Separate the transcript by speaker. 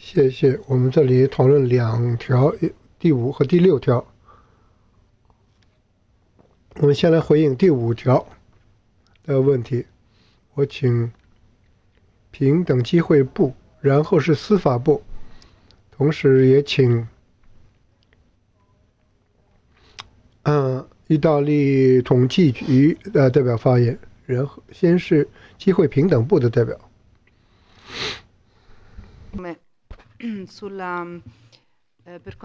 Speaker 1: 谢谢。我们这里讨论两条，第五和第六条。我们先来回应第五条的问题。我请平等机会部，然后是司法部，同时也请意大利统计局的代表发言。然后先是机会平等部的代表。